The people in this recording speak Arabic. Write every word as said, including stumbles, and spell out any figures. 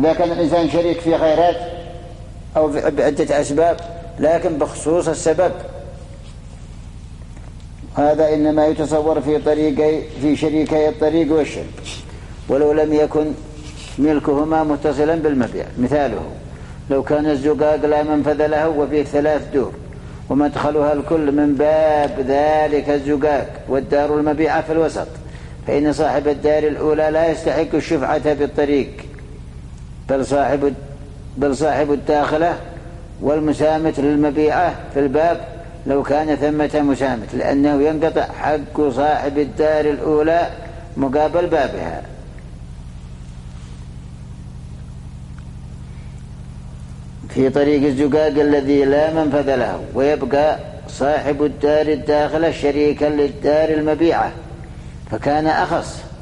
إذا كان الإنسان شريك في خيرات أو بعدة أسباب لكن بخصوص السبب، هذا إنما يتصور في طريقي في شريكي الطريق والشرب ولو لم يكن ملكهما متصلا بالمبيع. مثاله لو كان الزقاق لا منفذ له وفيه ثلاث دور ومدخلها الكل من باب ذلك الزقاق والدار المبيعة في الوسط، فإن صاحب الدار الأولى لا يستحق الشفعة بالطريق بل صاحب بل صاحب الداخلة والمسامت للمبيعة في الباب لو كان ثمة مسامت، لأنه ينقطع حق صاحب الدار الأولى مقابل بابها. في طريق الزقاق الذي لا منفذ له، ويبقى صاحب الدار الداخلة شريكا للدار المبيعة فكان أخص